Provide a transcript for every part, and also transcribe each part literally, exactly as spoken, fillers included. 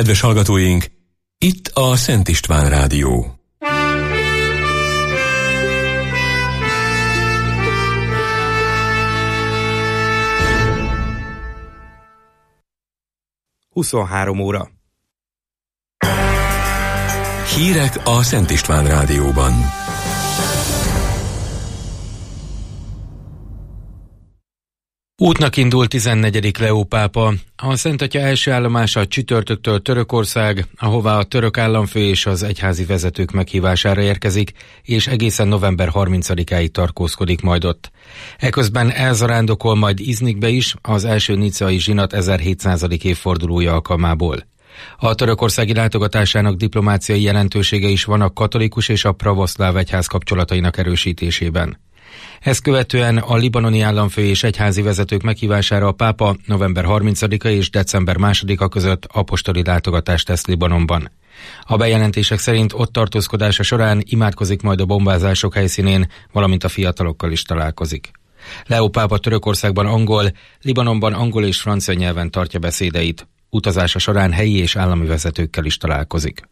Kedves hallgatóink, itt a Szent István Rádió. huszonhárom óra. Hírek a Szent István Rádióban. Útnak indult tizennegyedik Leó pápa. A Szent Atya első állomása csütörtöktől Törökország, ahová a török államfő és az egyházi vezetők meghívására érkezik, és egészen november harmincadikáig tartózkodik majd ott. Eközben elzarándokol majd Iznikbe is, az első nicai zsinat ezerhétszázadik évfordulója alkalmából. A törökországi látogatásának diplomáciai jelentősége is van a katolikus és a pravoszláv egyház kapcsolatainak erősítésében. Ezt követően a libanoni államfő és egyházi vezetők meghívására a pápa november harmincadika és december másodika között apostoli látogatást tesz Libanonban. A bejelentések szerint ott tartózkodása során imádkozik majd a bombázások helyszínén, valamint a fiatalokkal is találkozik. Leó pápa Törökországban angol, Libanonban angol és francia nyelven tartja beszédeit. Utazása során helyi és állami vezetőkkel is találkozik.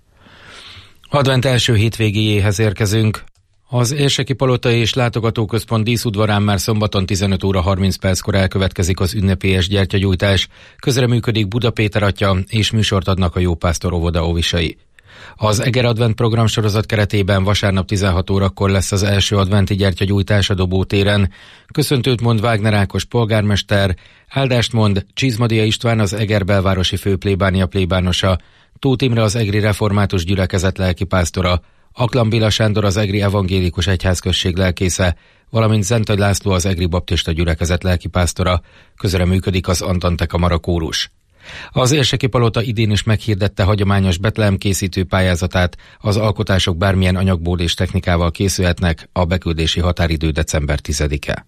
Advent első hétvégéjéhez érkezünk. Az Érseki Palota és Látogatóközpont díszudvarán már szombaton tizenöt óra harminc perckor elkövetkezik az ünnepélyes gyertyagyújtás, közreműködik Buda Péter atya és műsort adnak a Jópásztor óvoda óvisai. Az Eger Advent programsorozat keretében vasárnap tizenhat órakor lesz az első adventi gyertyagyújtás a Dobótéren. Köszöntőt mond Wagner Ákos polgármester, áldást mond Csizmadia István, az Eger belvárosi főplébánia plébánosa, Tóth Imre, az egri református gyülekezet lelkipásztora, Aklan Béla Sándor, az egri evangélikus egyházközség lelkésze, valamint Zentai László, az egri baptista gyülekezet lelkipásztora, közreműködik az Antante Kamara kórus. Az Érseki Palota idén is meghirdette hagyományos Betlehem készítő pályázatát, az alkotások bármilyen anyagból és technikával készülhetnek, a beküldési határidő december tizedike.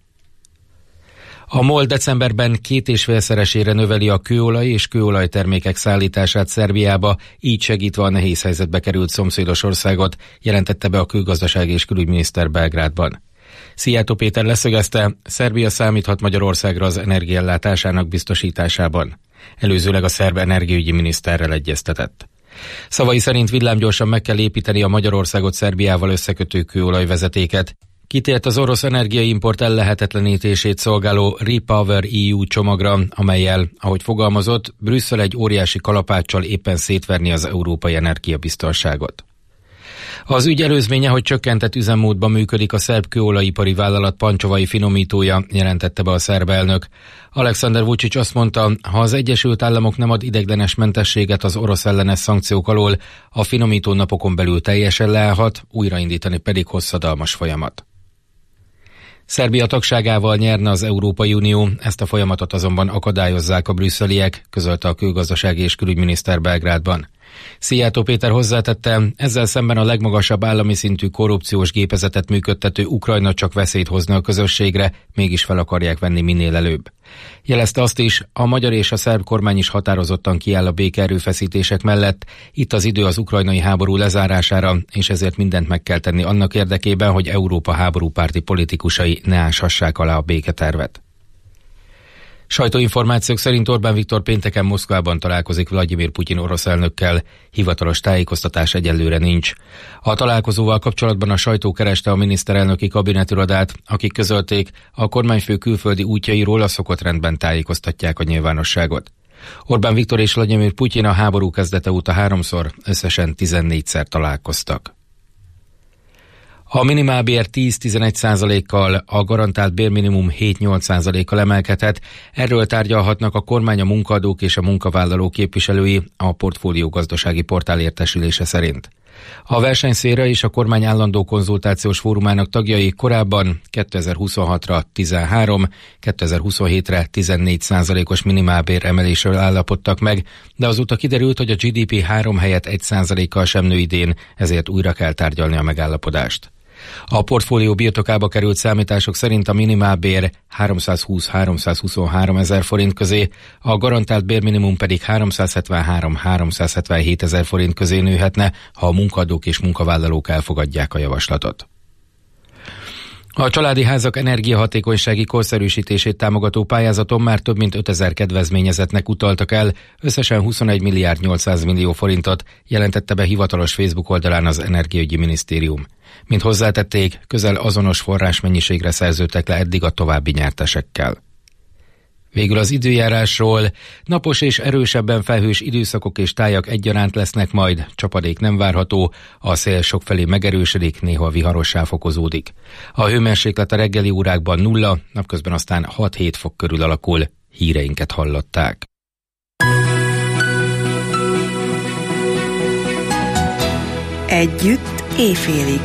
A MOL decemberben két és félszeresére növeli a kőolaj és kőolajtermékek szállítását Szerbiába, így segítve a nehéz helyzetbe került szomszédos országot, jelentette be a külgazdaság és külügyminiszter Belgrádban. Szijjártó Péter leszögezte, Szerbia számíthat Magyarországra az energiaellátásának biztosításában. Előzőleg a szerb energiaügyi miniszterrel egyeztetett. Szavai szerint villámgyorsan meg kell építeni a Magyarországot Szerbiával összekötő kőolajvezetéket. Kitért az orosz energiaimport ellehetetlenítését szolgáló Repower é u csomagra, amellyel, ahogy fogalmazott, Brüsszel egy óriási kalapáccsal éppen szétverni az európai energiabiztonságot. Az ügy előzménye, hogy csökkentett üzemmódban működik a szerb kőolajipari vállalat pancsovai finomítója, jelentette be a szerb elnök. Alexander Vučić azt mondta, ha az Egyesült Államok nem ad ideiglenes mentességet az orosz ellenes szankciók alól, a finomító napokon belül teljesen leállhat, újraindítani pedig hosszadalmas folyamat. Szerbia tagságával nyerne az Európai Unió, ezt a folyamatot azonban akadályozzák a brüsszeliek, közölte a külgazdasági és külügyminiszter Belgrádban. Szijjártó Péter hozzátette, ezzel szemben a legmagasabb állami szintű korrupciós gépezetet működtető Ukrajna csak veszélyt hozna a közösségre, mégis fel akarják venni minél előbb. Jelezte azt is, a magyar és a szerb kormány is határozottan kiáll a békeerőfeszítések mellett, itt az idő az ukrajnai háború lezárására, és ezért mindent meg kell tenni annak érdekében, hogy Európa háborúpárti politikusai ne áshassák alá a béketervet. Sajtóinformációk szerint Orbán Viktor pénteken Moszkvában találkozik Vladimir Putyin orosz elnökkel, hivatalos tájékoztatás egyelőre nincs. A találkozóval kapcsolatban a sajtó kereste a miniszterelnöki kabinetirodát, akik közölték, a kormányfő külföldi útjairól a szokott rendben tájékoztatják a nyilvánosságot. Orbán Viktor és Vladimir Putyin a háború kezdete óta háromszor, összesen tizennégyszer találkoztak. A minimálbér tíz-tizenegy százalékkal, a garantált bérminimum hét-nyolc százalékkal emelkedhet. Erről tárgyalhatnak a kormány, a munkaadók és a munkavállaló képviselői, a Portfólió gazdasági portál értesülése szerint. A versenyszféra és a kormány állandó konzultációs fórumának tagjai korábban kétezer-huszonhatra tizenhárom, kétezer-huszonhétre tizennégy százalékos minimálbér emelésről állapodtak meg, de azóta kiderült, hogy a gé dé pé három helyett egy százalékkal sem nő idén, ezért újra kell tárgyalni a megállapodást. A Portfólió birtokába került számítások szerint a minimálbér háromszázhúsz-háromszázhuszonhárom ezer forint közé, a garantált bérminimum pedig háromszázhetvenhárom-háromszázhetvenhét ezer forint közé nőhetne, ha a munkadók és munkavállalók elfogadják a javaslatot. A családi házak energiahatékonysági korszerűsítését támogató pályázaton már több mint ötezer kedvezményezettnek utaltak el, összesen huszonegy milliárd nyolcszáz millió forintot, jelentette be hivatalos Facebook oldalán az Energiaügyi Minisztérium. Mint hozzátették, közel azonos forrásmennyiségre szerződtek le eddig a további nyertesekkel. Végül az időjárásról: napos és erősebben felhős időszakok és tájak egyaránt lesznek majd, csapadék nem várható, a szél sokfelé megerősödik, néha viharossá fokozódik. A hőmérséklet a reggeli órákban nulla, napközben aztán hat-hét fok körül alakul. Híreinket hallották. Együtt éjfélig.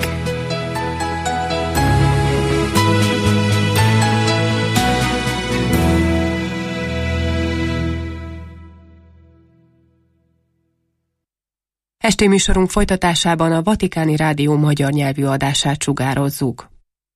Esti műsorunk folytatásában a Vatikáni Rádió magyar nyelvű adását sugározzuk.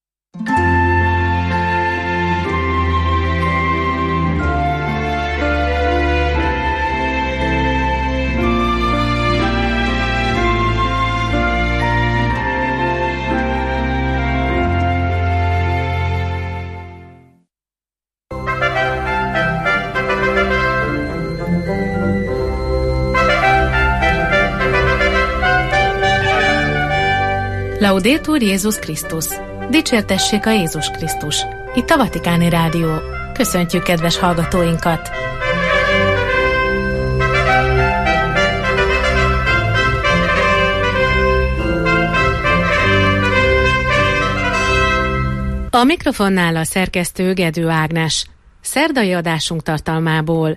Laudetur Jézus Krisztus! Dicsértessék a Jézus Krisztus! Itt a Vatikáni Rádió. Köszöntjük kedves hallgatóinkat! A mikrofonnál a szerkesztő Gedő Ágnes. Szerdai adásunk tartalmából: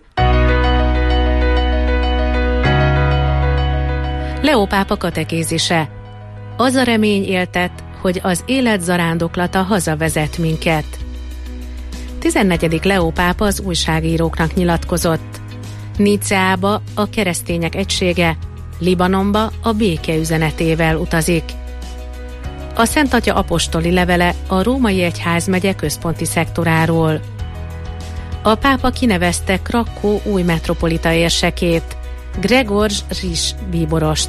Leó pápa katekézise. Az a remény éltet, hogy az élet zarándoklata hazavezet minket. tizennegyedik Leó pápa az újságíróknak nyilatkozott. Niceába a keresztények egysége, Libanonba a béke üzenetével utazik. A Szent Atya apostoli levele a Római Egyházmegye központi szektoráról. A pápa kinevezte Krakkó új metropolita érsekét, Grzegorz Ris bíborost.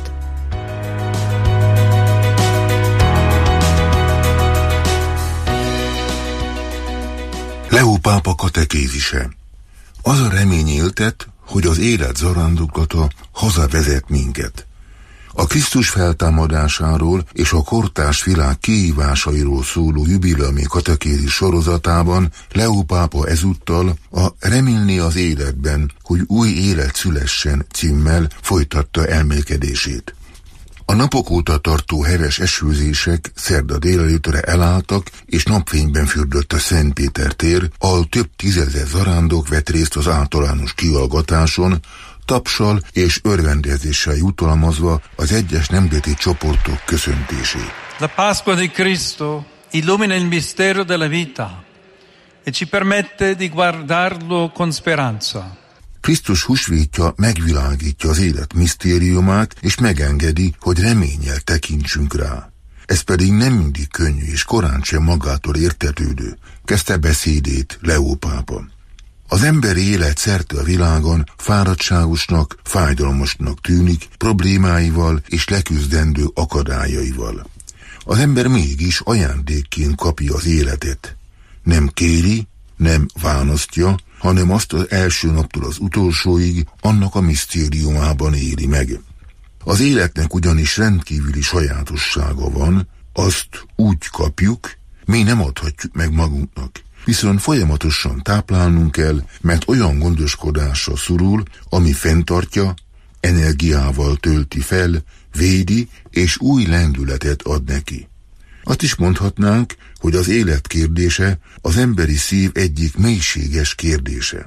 Leó pápa katekézise. Az a remény éltet, hogy az élet zarándoklata hazavezet minket. A Krisztus feltámadásáról és a kortárs világ kihívásairól szóló jubileumi katekézis sorozatában Leó pápa ezúttal a Remélni az életben, hogy új élet szülessen címmel folytatta elmélkedését. A napok óta tartó heves esőzések szerda délelőtre elálltak, és napfényben fürdött a Szent Péter tér, ahol több tízezer zarándok vett részt az általános kihallgatáson, tapssal és örvendezéssel jutalmazva az egyes nemzeti csoportok köszöntését. La Pasqua di Cristo illumina il mistero della vita e ci permette di guardarlo con speranza. Krisztus húsvétja megvilágítja az élet misztériumát, és megengedi, hogy reménnyel tekintsünk rá. Ez pedig nem mindig könnyű, és korán sem magától értetődő, kezdte beszédét Leó pápa. Az emberi élet szerte a világon fáradtságosnak, fájdalmasnak tűnik, problémáival és leküzdendő akadályaival. Az ember mégis ajándékként kapja az életet. Nem kéri, nem választja, hanem azt az első naptól az utolsóig annak a misztériumában éli meg. Az életnek ugyanis rendkívüli sajátossága van, azt úgy kapjuk, mi nem adhatjuk meg magunknak. Viszont folyamatosan táplálnunk kell, mert olyan gondoskodásra szorul, ami fenntartja, energiával tölti fel, védi és új lendületet ad neki. Azt is mondhatnánk, hogy az élet kérdése az emberi szív egyik mélységes kérdése.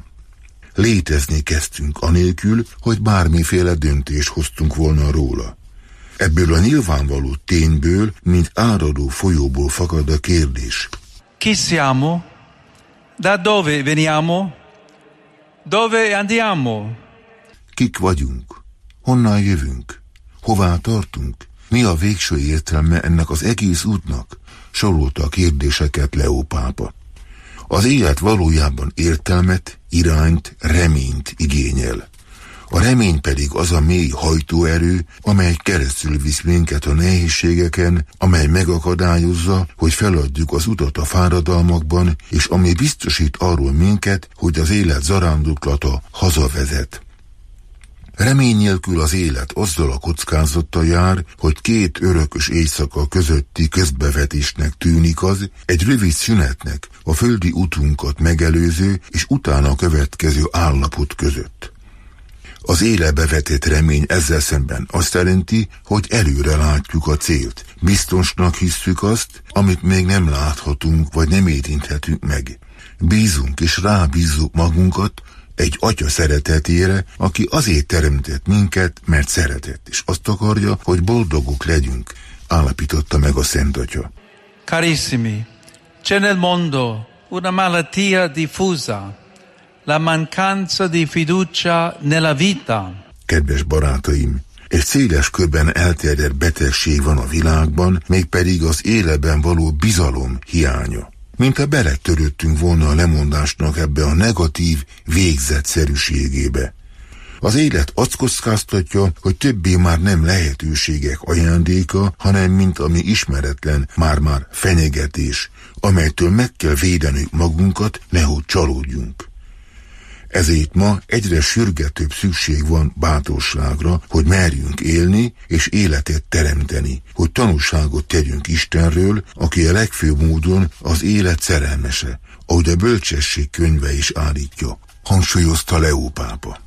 Létezni kezdtünk anélkül, hogy bármiféle döntést hoztunk volna róla. Ebből a nyilvánvaló tényből, mint áradó folyóból fakad a kérdés. Chi siamo? Da dove veniamo? Dove andiamo? Kik vagyunk? Honnan jövünk? Hová tartunk? Mi a végső értelme ennek az egész útnak? Sorolta a kérdéseket Leó pápa. Az élet valójában értelmet, irányt, reményt igényel. A remény pedig az a mély hajtóerő, amely keresztül visz minket a nehézségeken, amely megakadályozza, hogy feladjuk az utat a fáradalmakban, és ami biztosít arról minket, hogy az élet zarándoklata hazavezet. Remény nélkül az élet azzal a kockázattal jár, hogy két örökös éjszaka közötti közbevetésnek tűnik az, egy rövid szünetnek a földi utunkat megelőző és utána következő állapot között. Az életbe vetett remény ezzel szemben azt jelenti, hogy előre látjuk a célt. Biztosnak hisszük azt, amit még nem láthatunk vagy nem érinthetünk meg. Bízunk és rábízzuk magunkat egy atya szeretetére, aki azért teremtett minket, mert szeretett, és azt akarja, hogy boldogok legyünk, állapította meg a Szent Atya. Carissimi, c'è nel mondo una malattia diffusa, la mancanza di fiducia nella vita. Kedves barátaim, egy széles körben elterjedt betegség van a világban, mégpedig az életben való bizalom hiánya. Mintha beletörődtünk volna a lemondásnak ebbe a negatív végzetszerűségébe. Az élet azt kockáztatja, hogy többé már nem lehetőségek ajándéka, hanem mint ami ismeretlen, már-már fenyegetés, amelytől meg kell védenünk magunkat, nehogy csalódjunk. Ezért ma egyre sürgetőbb szükség van bátorságra, hogy merjünk élni és életet teremteni, hogy tanúságot tegyünk Istenről, aki a legfőbb módon az élet szerelmese, ahogy a bölcsesség könyve is állítja, hangsúlyozta Leó pápa.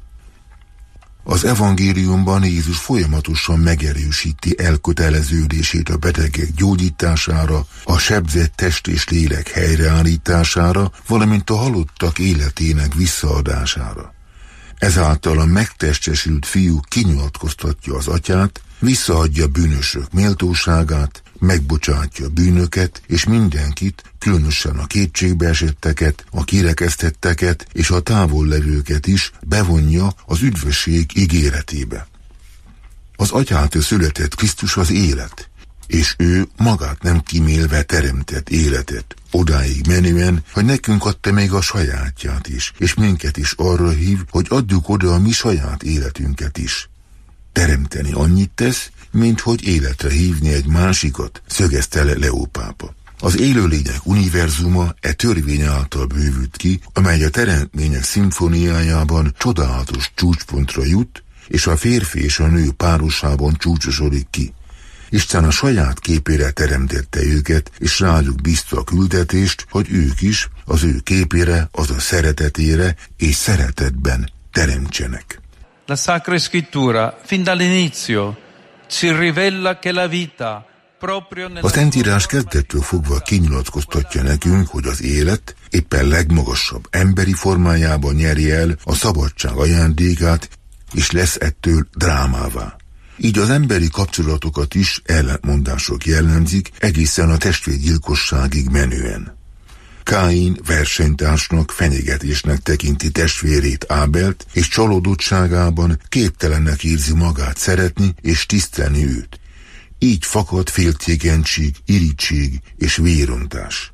Az evangéliumban Jézus folyamatosan megerősíti elköteleződését a betegek gyógyítására, a sebzett test és lélek helyreállítására, valamint a halottak életének visszaadására. Ezáltal a megtestesült fiú kinyilatkoztatja az atyát, visszaadja bűnösök méltóságát, megbocsátja bűnöket, és mindenkit, különösen a kétségbeesetteket, a kirekesztetteket és a távollevőket is bevonja az üdvösség ígéretébe. Az atyától született Krisztus az élet, és ő magát nem kimélve teremtett életet, odáig menően, hogy nekünk adta még a sajátját is, és minket is arra hív, hogy adjuk oda a mi saját életünket is. Teremteni annyit tesz, mint hogy életre hívni egy másikat, szögezte le Leó pápa. Az élőlények univerzuma e törvény által bővült ki, amely a teremtmények szimfóniájában csodálatos csúcspontra jut, és a férfi és a nő párosában csúcsosodik ki. Isten a saját képére teremtette őket, és rájuk bízta a küldetést, hogy ők is az ő képére, azaz szeretetére és szeretetben teremtsenek. La Sacra Scrittura, fin dall'inizio, ci rivela che la vita proprio nella... A Szentírás kezdettől fogva kinyilatkoztatja nekünk, hogy az élet éppen legmagasabb emberi formájában nyeri el a szabadság ajándékát, és lesz ettől drámává. Így az emberi kapcsolatokat is ellentmondások jellemzik, egészen a testvérgyilkosságig menően. Káin versenytársnak, fenyegetésnek tekinti testvérét Ábelt, és csalódottságában képtelennek érzi magát szeretni és tisztelni őt. Így fakad féltékenység, irigység és vérontás.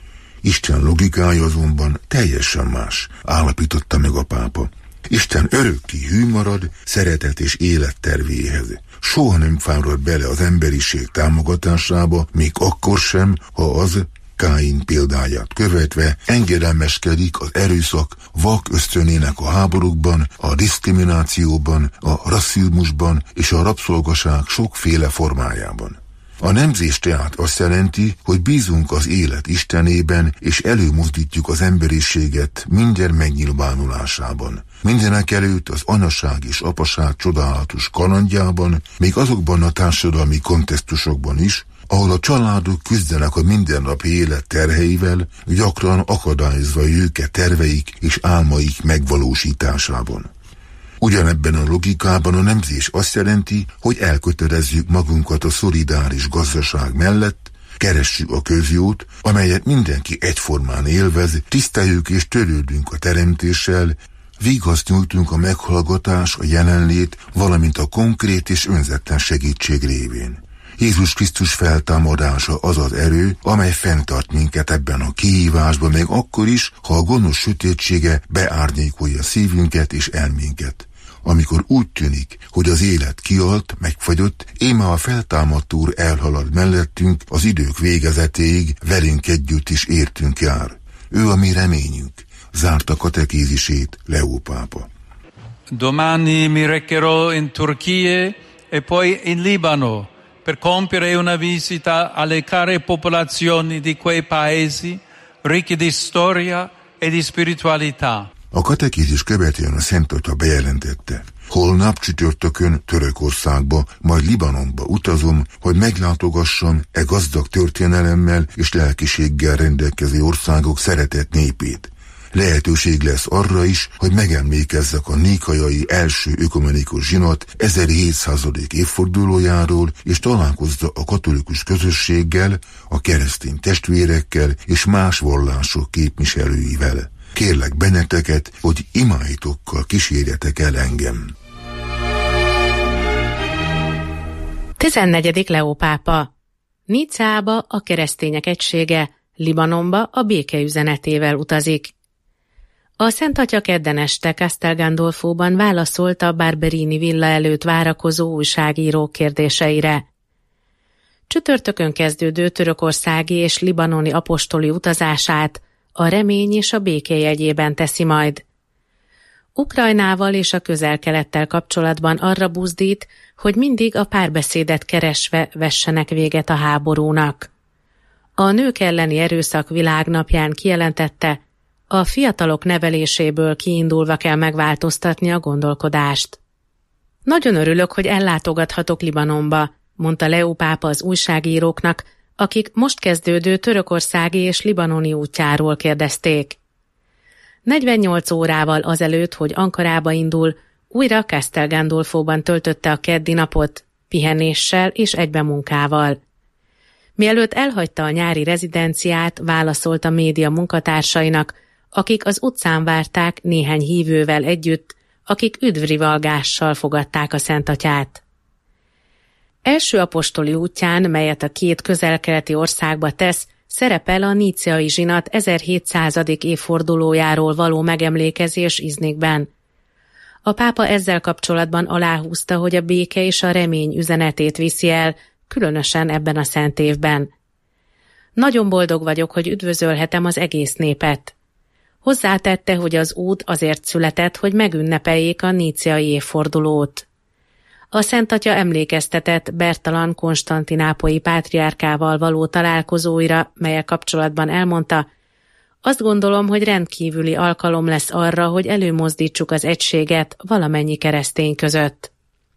Isten logikája azonban teljesen más, állapította meg a pápa. Isten örökké hű marad szeretet és élet tervéhez. Soha nem fárad bele az emberiség támogatásába, még akkor sem, ha az, Káin példáját követve, engedelmeskedik az erőszak vak ösztönének a háborúkban, a diszkriminációban, a rasszizmusban és a rabszolgaság sokféle formájában. A nemzés tehát azt jelenti, hogy bízunk az élet Istenében, és előmozdítjuk az emberiséget minden megnyilvánulásában. Mindenek előtt az anyaság és apaság csodálatos kalandjában, még azokban a társadalmi kontextusokban is, ahol a családok küzdenek a mindennapi élet terheivel, gyakran akadályozva őket terveik és álmaik megvalósításában. Ugyanebben a logikában a nemzés azt jelenti, hogy elkötelezzük magunkat a szolidáris gazdaság mellett, keressük a közjót, amelyet mindenki egyformán élvez, tiszteljük és törődünk a teremtéssel, vigaszt nyújtunk a meghallgatás, a jelenlét, valamint a konkrét és önzetlen segítség révén. Jézus Krisztus feltámadása az az erő, amely fenntart minket ebben a kihívásban, még akkor is, ha a gonosz sötétsége beárnyékolja szívünket és elménket. amikor úgy tűnik, hogy az élet kialt, megfagyott, íme a feltámadt Úr elhalad mellettünk, az idők végezetéig velünk együtt is értünk jár. Ő a mi reményünk, zárta katekézisét Leó pápa. Domani mi recherò in Turchia e poi in Libano per compiere una visita alle care popolazioni di quei paesi ricchi di storia e di spiritualità. A katekézis követően a Szent Atya bejelentette: holnap csütörtökön Törökországba, majd Libanonba utazom, hogy meglátogassam e gazdag történelemmel és lelkiséggel rendelkező országok szeretett népét. Lehetőség lesz arra is, hogy megemlékezzek a níkaiai első ökumenikus zsinat ezerhétszázadik évfordulójáról, és találkozza a katolikus közösséggel, a keresztény testvérekkel és más vallások képviselőivel. Kérlek benneteket, hogy imáitokkal kísérjetek el engem. tizennegyedik Leó pápa. Nicába a keresztények egysége, Libanonba a béke üzenetével utazik. A Szent Atya kedden este Castel Gandolfóban válaszolt a Barberini villa előtt várakozó újságírók kérdéseire. Csütörtökön kezdődő törökországi és libanoni apostoli utazását a remény és a béke jegyében teszi majd. Ukrajnával és a Közel-Kelettel kapcsolatban arra buzdít, hogy mindig a párbeszédet keresve vessenek véget a háborúnak. A nők elleni erőszak világnapján kijelentette, a fiatalok neveléséből kiindulva kell megváltoztatni a gondolkodást. Nagyon örülök, hogy ellátogathatok Libanonba, mondta Leó pápa az újságíróknak, akik most kezdődő törökországi és libanoni útjáról kérdezték. negyvennyolc órával azelőtt, hogy Ankarába indul, újra Castel Gandolfóban töltötte a keddi napot, pihenéssel és egybemunkával. Mielőtt elhagyta a nyári rezidenciát, válaszolt a média munkatársainak, akik az utcán várták néhány hívővel együtt, akik üdvrivalgással fogadták a Szent Atyát. Első apostoli útján, melyet a két közel-keleti országba tesz, szerepel a níceai zsinat ezerhétszázadik évfordulójáról való megemlékezés Iznikben. A pápa ezzel kapcsolatban aláhúzta, hogy a béke és a remény üzenetét viszi el, különösen ebben a szent évben. Nagyon boldog vagyok, hogy üdvözölhetem az egész népet. Hozzátette, hogy az út azért született, hogy megünnepeljék a níceai évfordulót. A Szent Atya emlékeztetett Bertalan konstantinápolyi pátriárkával való találkozóira, melyel kapcsolatban elmondta, azt gondolom, hogy rendkívüli alkalom lesz arra, hogy előmozdítsuk az egységet valamennyi keresztény között.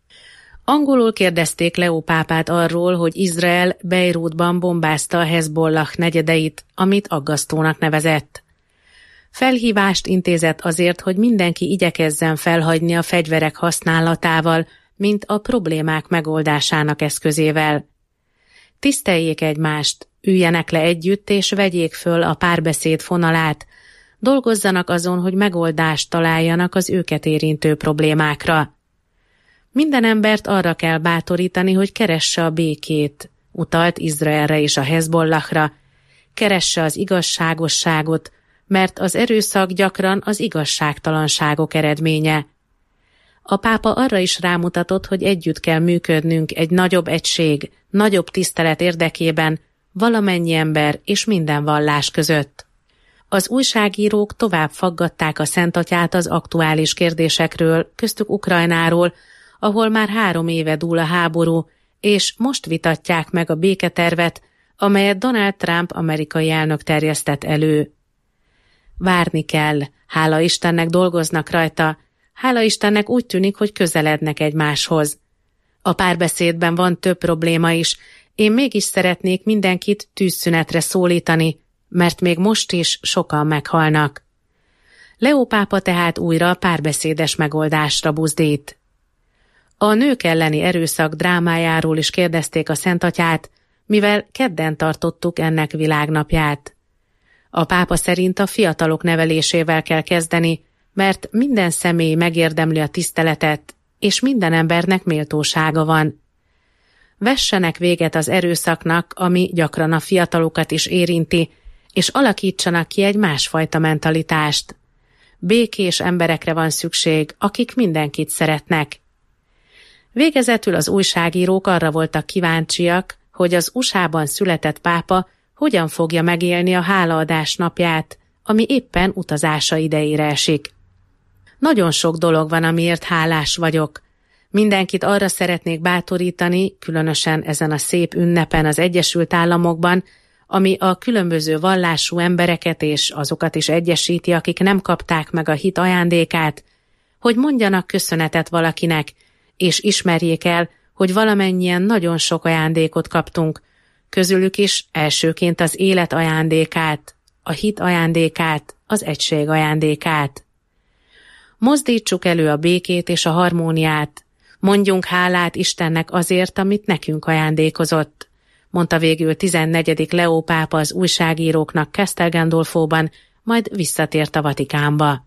Angolul kérdezték Leó pápát arról, hogy Izrael Beirutban bombázta a Hezbollah negyedeit, amit aggasztónak nevezett. Felhívást intézett azért, hogy mindenki igyekezzen felhagyni a fegyverek használatával, mint a problémák megoldásának eszközével. Tiszteljék egymást, üljenek le együtt és vegyék föl a párbeszéd fonalát, dolgozzanak azon, hogy megoldást találjanak az őket érintő problémákra. Minden embert arra kell bátorítani, hogy keresse a békét, utalt Izraelre és a Hezbollahra, keresse az igazságosságot, mert az erőszak gyakran az igazságtalanságok eredménye. A pápa arra is rámutatott, hogy együtt kell működnünk egy nagyobb egység, nagyobb tisztelet érdekében valamennyi ember és minden vallás között. Az újságírók tovább faggatták a Szent Atyát az aktuális kérdésekről, köztük Ukrajnáról, ahol már három éve dúl a háború, és most vitatják meg a béketervet, amelyet Donald Trump amerikai elnök terjesztett elő. Várni kell, hála Istennek dolgoznak rajta, hála Istennek úgy tűnik, hogy közelednek egymáshoz. A párbeszédben van több probléma is, én mégis szeretnék mindenkit tűzszünetre szólítani, mert még most is sokan meghalnak. Leó pápa tehát újra párbeszédes megoldásra buzdít. A nők elleni erőszak drámájáról is kérdezték a Szent Atyát, mivel kedden tartottuk ennek világnapját. A pápa szerint a fiatalok nevelésével kell kezdeni, mert minden személy megérdemli a tiszteletet, és minden embernek méltósága van. Vessenek véget az erőszaknak, ami gyakran a fiatalokat is érinti, és alakítsanak ki egy másfajta mentalitást. békés emberekre van szükség, akik mindenkit szeretnek. Végezetül az újságírók arra voltak kíváncsiak, hogy az u es á-ban született pápa hogyan fogja megélni a hálaadás napját, ami éppen utazása idejére esik. Nagyon sok dolog van, amiért hálás vagyok. Mindenkit arra szeretnék bátorítani, különösen ezen a szép ünnepen az Egyesült Államokban, ami a különböző vallású embereket és azokat is egyesíti, akik nem kapták meg a hit ajándékát, hogy mondjanak köszönetet valakinek, és ismerjék el, hogy valamennyien nagyon sok ajándékot kaptunk, közülük is elsőként az élet ajándékát, a hit ajándékát, az egység ajándékát. Mozdítsuk elő a békét és a harmóniát, mondjunk hálát Istennek azért, amit nekünk ajándékozott, mondta végül tizennegyedik Leó pápa az újságíróknak Castel Gandolfóban, majd visszatért a Vatikánba.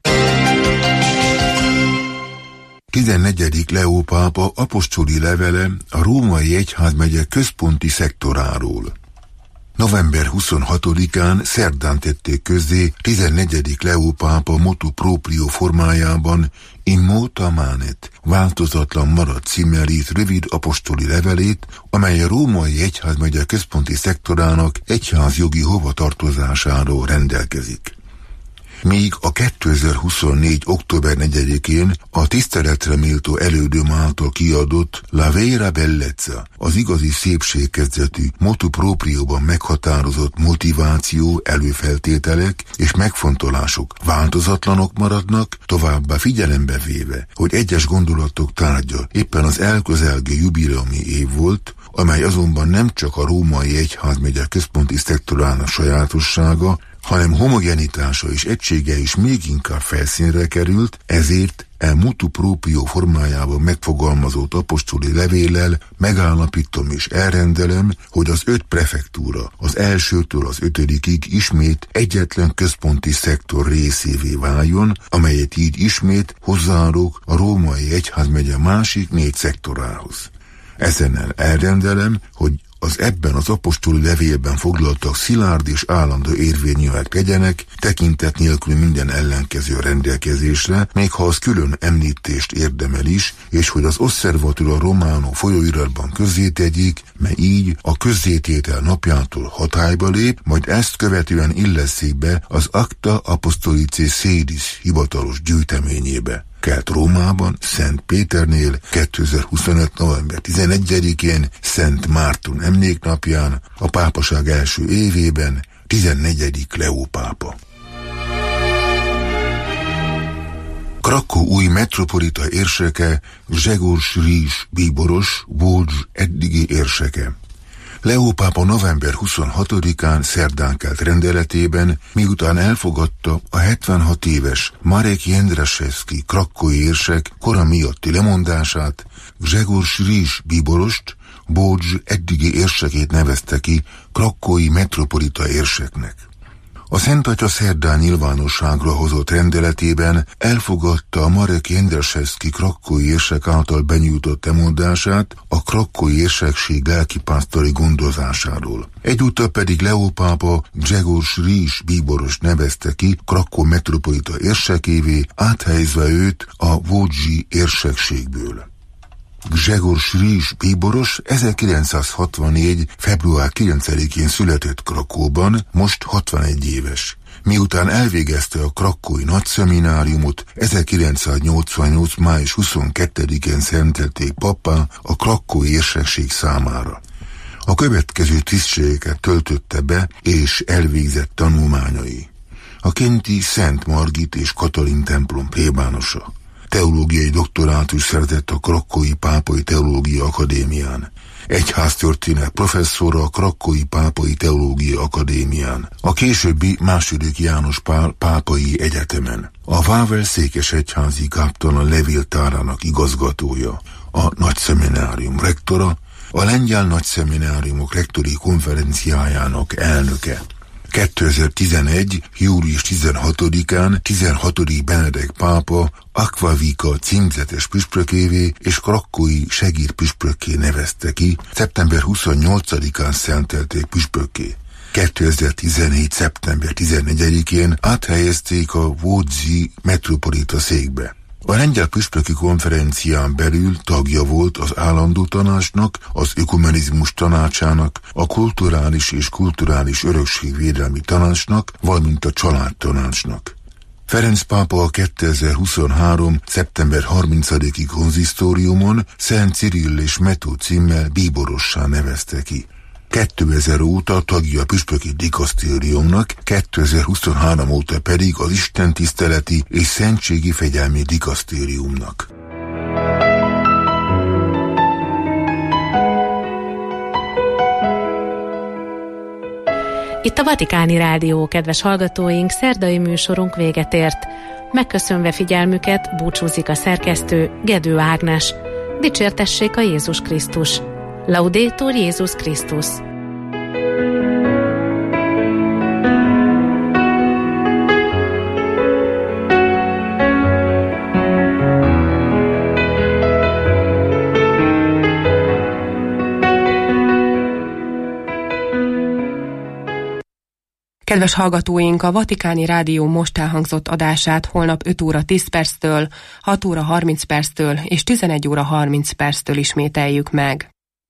tizennegyedik Leó pápa apostoli levele a római egyházmegye központi szektoráról. november huszonhatodikán szerdán tették közzé tizennegyedik Leó pápa motu proprio formájában In Mota Manet, változatlan maradt címmel írt rövid apostoli levelét, amely a római egyházmegye központi szektorának egyházjogi hovatartozásáról rendelkezik. Míg a kétezer-huszonnégy. október negyedikén a tiszteletre méltó elődöm által kiadott La Vera Bellezza, az igazi szépség kezdetű motu proprióban meghatározott motiváció, előfeltételek és megfontolások változatlanok maradnak, továbbá figyelembe véve, hogy egyes gondolatok tárgya éppen az elközelgő jubileumi év volt, amely azonban nem csak a római egyházmegye központi szektorának sajátossága, hanem homogenitása és egysége is még inkább felszínre került, ezért e motu proprio formájában megfogalmazott apostoli levéllel megállapítom és elrendelem, hogy az öt prefektúra az elsőtől az ötödikig ismét egyetlen központi szektor részévé váljon, amelyet így ismét hozzáadok a római egyházmegye másik négy szektorához. Ezennel elrendelem, hogy az ebben az apostoli levélben foglaltak szilárd és állandó érvényűek legyenek, tekintet nélkül minden ellenkező rendelkezésre, még ha az külön említést érdemel is, és hogy az Osservatura Romano folyóiratban közzétegyék, mert így a közzététel napjától hatályba lép, majd ezt követően illesszék be az Acta Apostolicae Sedis hivatalos gyűjteményébe. Kelt Rómában, Szent Péternél, kétezer-huszonöt. november tizenegyedikén, Szent Márton emléknapján, a pápaság első évében, tizennegyedik Leó pápa. Krakó új metropolita érseke, Grzegorz Rizs bíboros, Bodzs eddigi érseke. Leó pápa november huszonhatodikán szerdán kelt rendeletében, miután elfogadta a hetvenhat éves Marek Jędraszewski krakói érsek kora miatti lemondását, Grzegorz Rizs bíborost, Bodzs eddigi érsekét nevezte ki krakói metropolita érseknek. A Szent Atya szerdán nyilvánosságra hozott rendeletében elfogadta a Marek Jędraszewski krakói érsek által benyújtott lemondását a krakói érsekség lelkipásztori gondozásáról. Egyúttal pedig Leó pápa Grzegorz Rizs bíboros nevezte ki Krakó metropolita érsekévé, áthelyezve őt a Bodzsi érsekségből. Grzegorz Rizs bíboros ezerkilencszázhatvannégy. február kilencedikén született Krakóban, most hatvanegy éves. Miután elvégezte a krakói nagyszemináriumot, ezerkilencszáznyolcvannyolc. május huszonkettedikén szentelték pappá a krakói érsekség számára. A következő tisztségeket töltötte be és elvégzett tanulmányai. A kenti Szent Margit és Katalin templom plébánosa. Teológiai doktorátus szerzett a Krakói Pápai Teológia Akadémián. Egyháztörténet professzora a Krakói Pápai Teológia Akadémián. A későbbi második János Pál Pápai Egyetemen. A Vável székesegyházi káptalan levéltárának igazgatója. A nagyszeminárium rektora, a lengyel nagyszemináriumok rektori konferenciájának elnöke. kétezer-tizenegy. július tizenhatodikán tizenhatodik Benedek pápa Akvavika címzetes püspökévé és krakói segédpüspökké nevezte ki, szeptember huszonnyolcadikán szentelték püspökké. kétezer-tizenhét. szeptember tizennegyedikén áthelyezték a Łódzi metropolita székbe. A lengyel püspöki konferencián belül tagja volt az állandó tanácsnak, az ökumenizmus tanácsának, a kulturális és kulturális örökségvédelmi tanácsnak, valamint a családtanácsnak. Ferenc pápa a kétezer-huszonhárom. szeptember harmincadiki konzisztóriumon Szent Cirill és Metó címmel bíborossá nevezte ki. kétezer óta tagja a püspöki dikasztériumnak, kétezer-huszonhárom óta pedig az istentiszteleti és szentségi fegyelmi dikasztériumnak. Itt a Vatikáni Rádió, kedves hallgatóink, szerdai műsorunk véget ért. Megköszönve figyelmüket búcsúzik a szerkesztő, Gedő Ágnes. Dicsértessék a Jézus Krisztus! Laudetur Jézus Krisztus! Kedves hallgatóink, a Vatikáni Rádió most elhangzott adását holnap öt óra tíz perctől, hat óra harminc perctől és tizenegy óra harminc perctől ismételjük meg.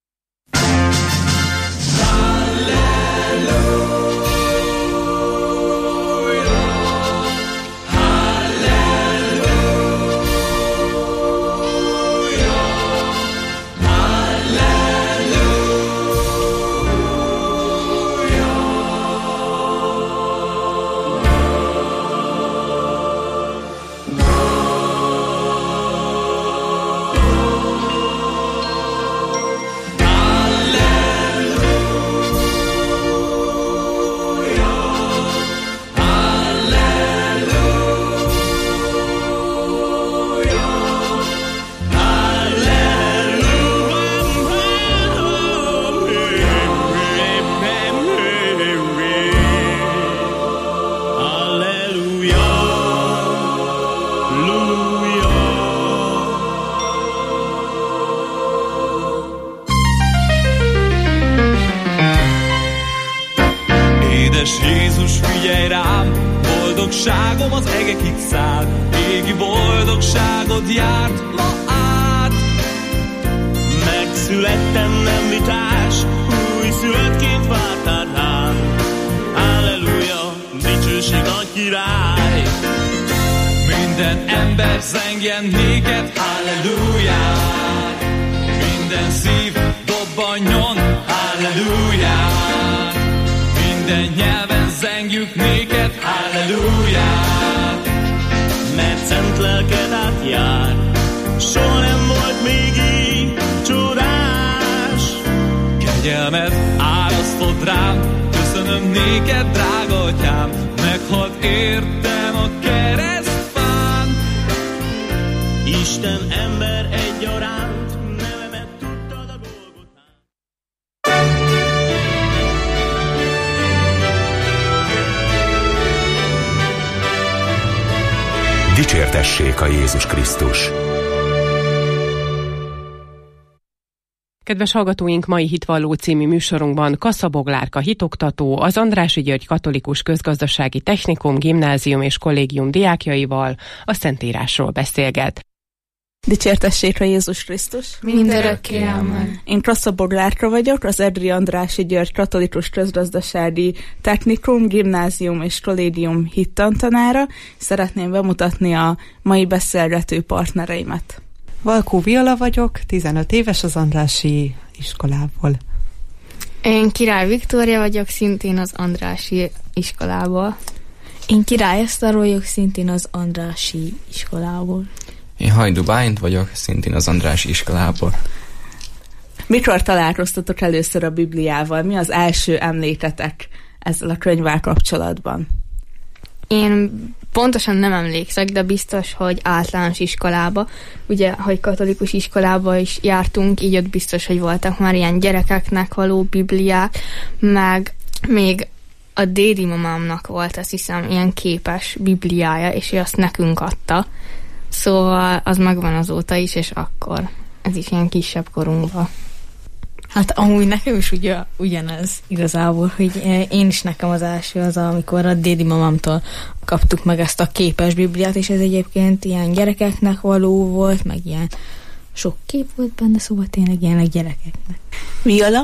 Boldogságom az egek itt száll, égi boldogságod járt ma át. Megszülettem, nem vitás, újszülöttként vártál rám. Halleluja, dicsőség a király. Minden ember zengjen néked, halleluját. Minden szív dobbanjon, halleluját. Minden nyelven zengjük néked, halleluját. Mert szent lelked átjár, soha nem volt még így csodás. Kegyelmed árasztod rám, köszönöm néked, drága atyám. Meghalt értem a keresztfán. Isten ember egyaránt, nevemet tudtad a Golgotán. Dicsértessék a Jézus Krisztus! Kedves hallgatóink, mai Hitvalló című műsorunkban Kassa Boglárka hitoktató, az Andrássy György Katolikus Közgazdasági Technikum, Gimnázium és Kollégium diákjaival a Szentírásról beszélget. Dicsértessék a Jézus Krisztus! Mindörökké, amen. Én Kassa Boglárka vagyok, az Edri Andrássy György Katolikus Közgazdasági Technikum, Gimnázium és Kollégium hittantanára. Szeretném bemutatni a mai beszélgető partnereimet. Valkó Viola vagyok, tizenöt éves, az Andrássy iskolából. Én Király Viktória vagyok, szintén az Andrássy iskolából. Én Király Eszter vagyok, szintén az Andrássy iskolából. Én Hajdú Bálint vagyok, szintén az Andrássy iskolából. Mikor találkoztatok először a Bibliával? Mi az első emléketek ezzel a könyvvel kapcsolatban? Én pontosan nem emlékszek, de biztos, hogy általános iskolába. Ugye, hogy katolikus iskolába is jártunk, így ott biztos, hogy voltak már ilyen gyerekeknek való bibliák, meg még a dédi mamámnak volt, azt hiszem, ilyen képes bibliája, és ő azt nekünk adta. Szóval az megvan azóta is, és akkor ez is ilyen kisebb korunkban. Hát amúgy nekem is ugye ugyanez igazából, hogy én is nekem az első az, amikor a dédi mamámtól kaptuk meg ezt a képes Bibliát, és ez egyébként ilyen gyerekeknek való volt, meg ilyen sok kép volt benne, szóval tényleg ilyenek gyerekeknek. Viola?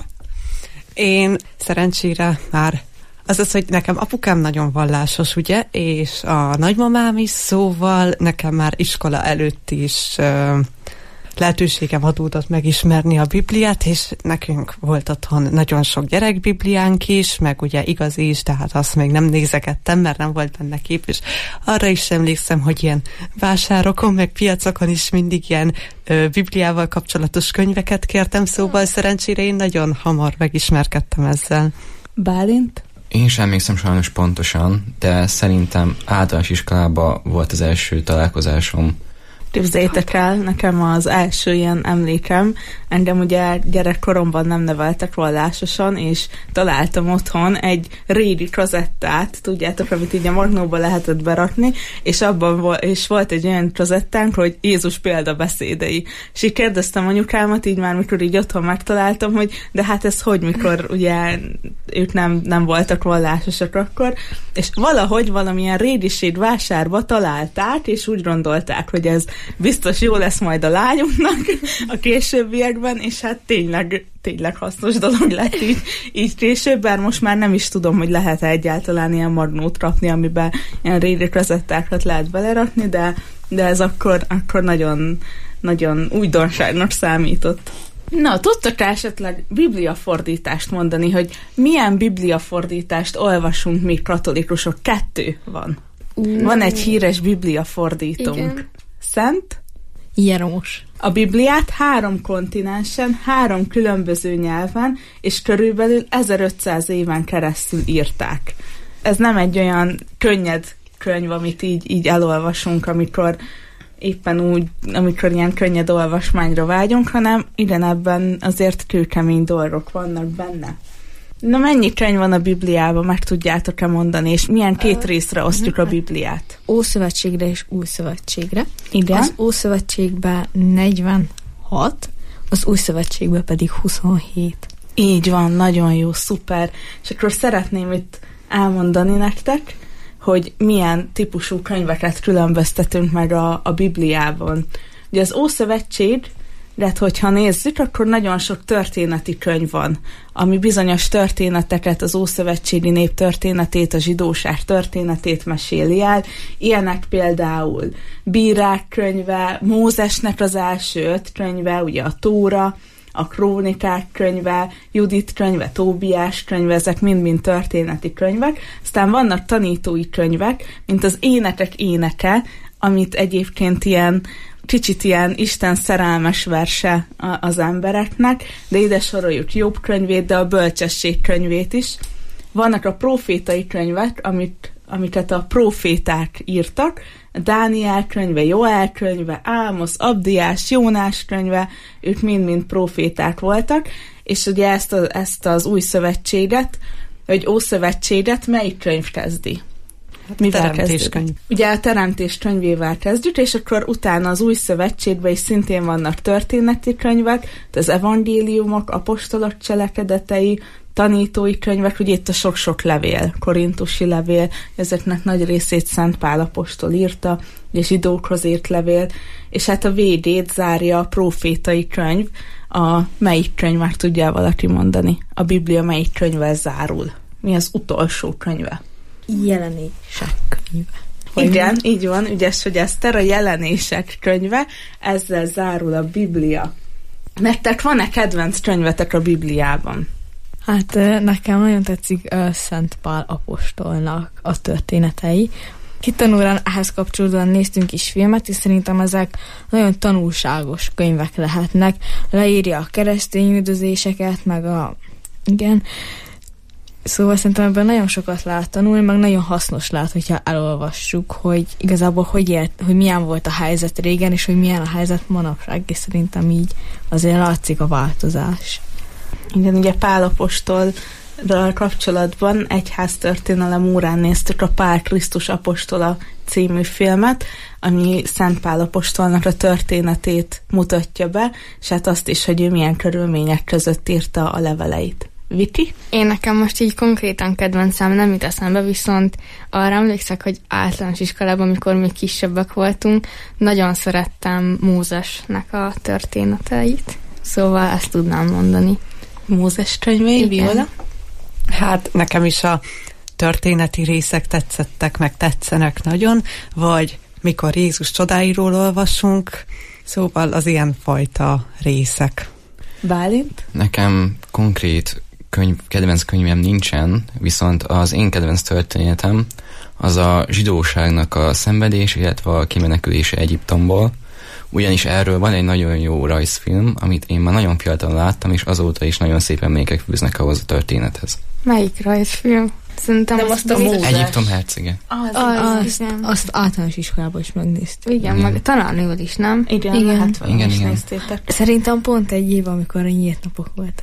Én szerencsére már az az, hogy nekem apukám nagyon vallásos, ugye, és a nagymamám is, szóval nekem már iskola előtt is uh, lehetőségem adódott megismerni a Bibliát, és nekünk volt otthon nagyon sok gyerekbibliánk is, meg ugye igaz is, tehát azt még nem nézegettem, mert nem volt benne kép, és arra is emlékszem, hogy ilyen vásárokon, meg piacokon is mindig ilyen ö, Bibliával kapcsolatos könyveket kértem, szóval szerencsére én nagyon hamar megismerkedtem ezzel. Bálint? Én sem emlékszem sajnos pontosan, de szerintem általános iskolában volt az első találkozásom. Képzeljétek el, nekem az első ilyen emlékem, engem ugye gyerekkoromban nem neveltek vallásosan, és találtam otthon egy régi kazettát, tudjátok, amit így a magnóba lehetett berakni, és abban vo- és volt egy olyan kazettánk, hogy Jézus példabeszédei. És így kérdeztem anyukámat, így már mikor így otthon megtaláltam, hogy de hát ez hogy, mikor ugye ők nem, nem voltak vallásosak akkor, és valahogy valamilyen régiség vásárba találták, és úgy gondolták, hogy ez biztos jó lesz majd a lányunknak a későbbiekben, és hát tényleg, tényleg hasznos dolog lett így, így később, bár most már nem is tudom, hogy lehet-e egyáltalán ilyen magnót rakni, amiben ilyen régi kazettákat lehet belerakni, de, de ez akkor, akkor nagyon, nagyon újdonságnak számított. Na, tudtok esetleg bibliafordítást mondani, hogy milyen bibliafordítást olvasunk mi katolikusok? Kettő van. Mm. Van egy híres bibliafordítónk. Igen. Szent Jeromos. A Bibliát három kontinensen, három különböző nyelven, és körülbelül ezerötszáz éven keresztül írták. Ez nem egy olyan könnyed könyv, amit így, így elolvasunk, amikor éppen úgy, amikor ilyen könnyed olvasmányra vágyunk, hanem igen, ebben azért kőkemény dolgok vannak benne. Na, mennyi könyv van a Bibliában, meg tudjátok-e mondani, és milyen két részre osztjuk a Bibliát? Ószövetségre és Újszövetségre. Igen. Az Ószövetségben negyvenhat, az Újszövetségben pedig huszonhét. Így van, nagyon jó, szuper. És akkor szeretném itt elmondani nektek, hogy milyen típusú könyveket különböztetünk meg a, a Bibliában. Ugye az Ószövetség, de hogyha nézzük, akkor nagyon sok történeti könyv van, ami bizonyos történeteket, az ószövetségi nép történetét, a zsidóság történetét meséli el. Ilyenek például Bírák könyve, Mózesnek az első öt könyve, ugye a Tóra, a Krónikák könyve, Judit könyve, Tóbiás könyve, ezek mind-mind történeti könyvek. Aztán vannak tanítói könyvek, mint az Énekek éneke, amit egyébként ilyen kicsit ilyen Isten szerelmes verse az embereknek, de ide soroljuk Jobb könyvét, de a Bölcsesség könyvét is. Vannak a profétai könyvek, amit, amiket a proféták írtak, Dániel könyve, Joel könyve, Ámosz, Abdiás, Jónás könyve, ők mind-mind proféták voltak, és ugye ezt, a, ezt az új szövetséget, vagy ószövetséget melyik könyv kezdi? Hát mivel kezdjük? Ugye a Teremtés könyvével kezdjük, és akkor utána az új szövetségben is szintén vannak történeti könyvek, az evangéliumok, apostolok cselekedetei, tanítói könyvek, ugye itt a sok-sok levél, korintusi levél, ezeknek nagy részét Szent Pál apostol írta, és zsidókhoz írt levél, és hát a végét zárja a profétai könyv, a melyik könyv, már tudja valaki mondani? A Biblia melyik könyvvel zárul? Mi az utolsó könyve? Jelenések könyve. Igen, mi? Így van, ügyes, hogy Eszter, a Jelenések könyve, ezzel zárul a Biblia. Nektek van-e kedvenc könyvetek a Bibliában? Hát nekem nagyon tetszik uh, Szent Pál apostolnak a történetei. Kitanulóan ehhez kapcsolódóan néztünk is filmet, és szerintem ezek nagyon tanulságos könyvek lehetnek. Leírja a keresztény üldözéseket, meg a... igen... Szóval szerintem ebben nagyon sokat lehet tanulni, meg nagyon hasznos lehet, hogyha elolvassuk, hogy igazából hogy, élt, hogy milyen volt a helyzet régen, és hogy milyen a helyzet manapság, és szerintem így azért látszik a változás. Igen, ugye Pál apostol kapcsolatban egyháztörténelem órán néztük a Pál Krisztus apostola című filmet, ami Szent Pál apostolnak a történetét mutatja be, és hát azt is, hogy ő milyen körülmények között írta a leveleit. Viki? Én nekem most így konkrétan kedvencem nem jut eszembe, viszont arra emlékszek, hogy általános iskolában, amikor még kisebbek voltunk, nagyon szerettem Mózesnek a történeteit. Szóval ezt tudnám mondani. Mózes könyvei, Viola? Hát nekem is a történeti részek tetszettek, meg tetszenek nagyon, vagy mikor Jézus csodáiról olvasunk, szóval az ilyen fajta részek. Bálint? Nekem konkrét könyv, kedvenc könyvem nincsen, viszont az én kedvenc történetem az a zsidóságnak a szenvedés, illetve a kimenekülése Egyiptomból. Ugyanis erről van egy nagyon jó rajzfilm, amit én már nagyon fiatalon láttam, és azóta is nagyon szép emlékek fűznek ahhoz a történethez. Melyik rajzfilm? Szerintem Nem azt azt a a Mózes. Egyiptom hercege. Az, Az, az, azt, azt általános iskolában is megnéztük. igen, Igen. meg talán jól is, nem? Igen, Igen. lehet, hogy Igen, is igen. néztétek. Szerintem pont egy év, amikor a nyílt napok voltak.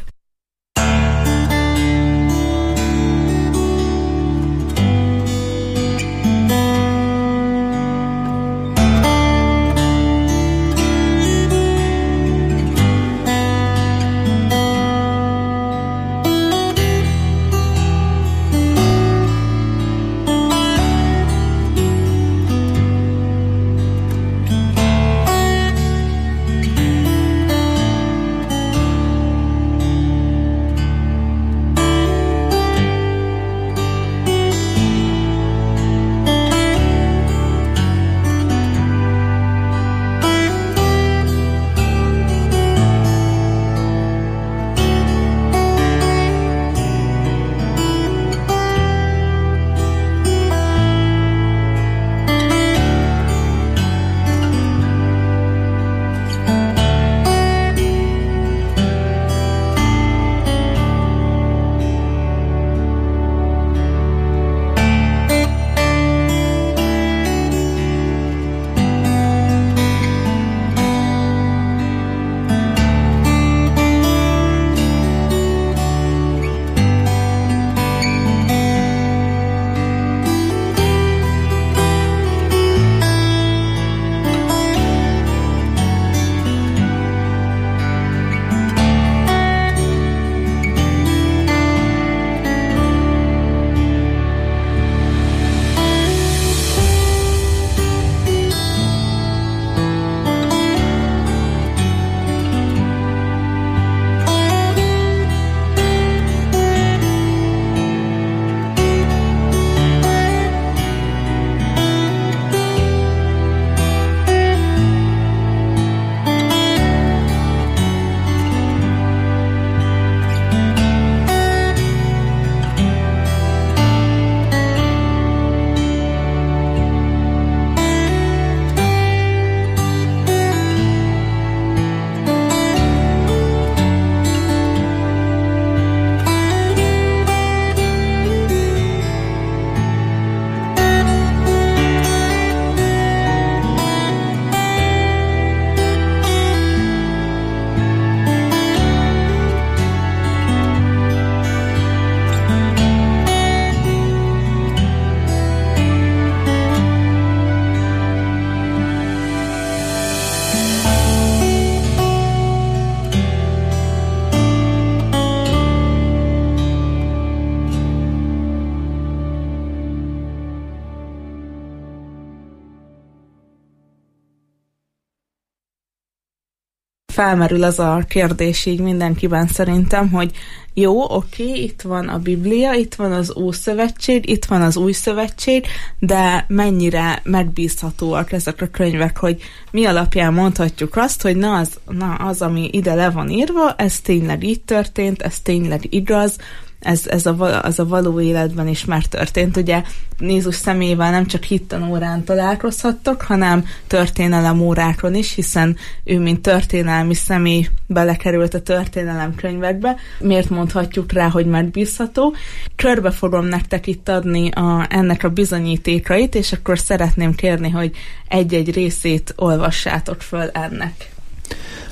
felmerül az a kérdés így mindenkiben szerintem, hogy jó, oké, itt van a Biblia, itt van az Ószövetség, itt van az Új Szövetség, de mennyire megbízhatóak ezek a könyvek, hogy mi alapján mondhatjuk azt, hogy na az, na az ami ide le van írva, ez tényleg így történt, ez tényleg igaz, ez, ez a, az a való életben is már történt. Ugye Jézus személyével nem csak hittanórán találkozhattok, hanem történelem órákon is, hiszen ő, mint történelmi személy belekerült a történelem könyvekbe. Miért mondhatjuk rá, hogy megbízható? Körbe fogom nektek itt adni a, ennek a bizonyítékait, és akkor szeretném kérni, hogy egy-egy részét olvassátok föl ennek.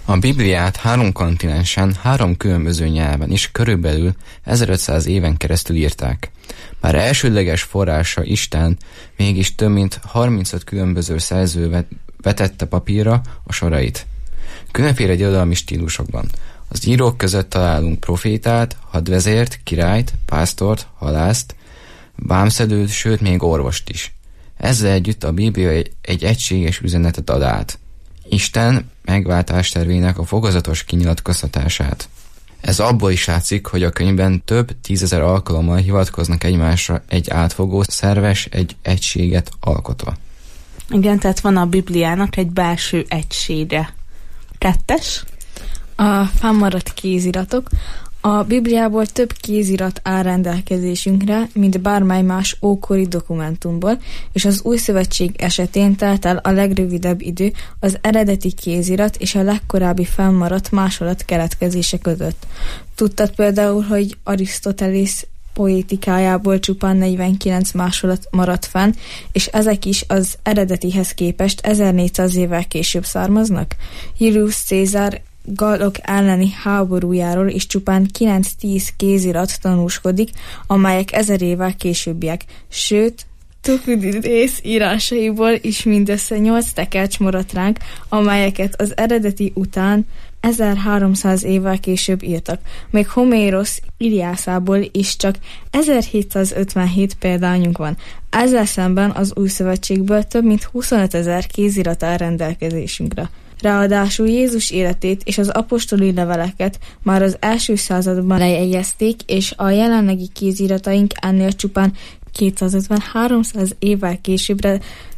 A Bibliát három kontinensen, három különböző nyelven is körülbelül ezerötszáz éven keresztül írták. Bár elsődleges forrása Isten, mégis több mint harmincöt különböző szerző vetette papírra a sorait. Különféle irodalmi stílusokban. Az írók között találunk profétát, hadvezért, királyt, pásztort, halászt, vámszedőt, sőt még orvost is. Ezzel együtt a Biblia egy, egy egységes üzenetet ad át. Isten megváltás tervének a fokozatos kinyilatkoztatását. Ez abból is látszik, hogy a könyvben több tízezer alkalommal hivatkoznak egymásra egy átfogó, szerves, egy egységet alkotva. Igen, tehát van a Bibliának egy belső egysége. Kettes? A fennmaradt kéziratok. A Bibliából több kézirat áll rendelkezésünkre, mint bármely más ókori dokumentumból, és az Új Szövetség esetén telt el a legrövidebb idő az eredeti kézirat és a legkorábbi fennmaradt másolat keletkezése között. Tudtad például, hogy Arisztotelész poétikájából csupán negyvenkilenc másolat maradt fenn, és ezek is az eredetihez képest ezernégyszáz évvel később származnak? Julius Cézár gallok elleni háborújáról is csupán kilenc-tíz kézirat tanúskodik, amelyek ezer évvel későbbiek. Sőt, Thukydides írásaiból is mindössze nyolc tekercs maradt ránk, amelyeket az eredeti után ezerháromszáz évvel később írtak. Még Homérosz Iliászából is csak ezerhétszázötvenhét példányunk van. Ezzel szemben az Új Szövetségből több mint huszonötezer kézirat áll rendelkezésünkre. Ráadásul Jézus életét és az apostoli leveleket már az első században lejegyezték, és a jelenlegi kézirataink ennél csupán kétszázötven-háromszáz évvel későbbre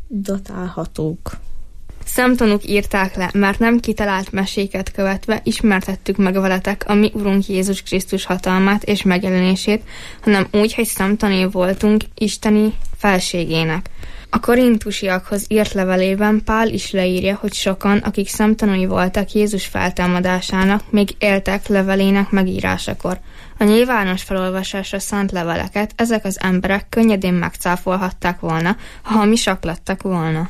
datálhatók. Szemtanúk írták le, mert nem kitalált meséket követve ismertettük meg veletek a mi Urunk Jézus Krisztus hatalmát és megjelenését, hanem úgy, hogy szemtanúi voltunk isteni felségének. A korintusiakhoz írt levelében Pál is leírja, hogy sokan, akik szemtanúi voltak Jézus feltámadásának, még éltek levelének megírásakor. A nyilvános felolvasásra szánt leveleket ezek az emberek könnyedén megcáfolhatták volna, ha hamisak lettek volna.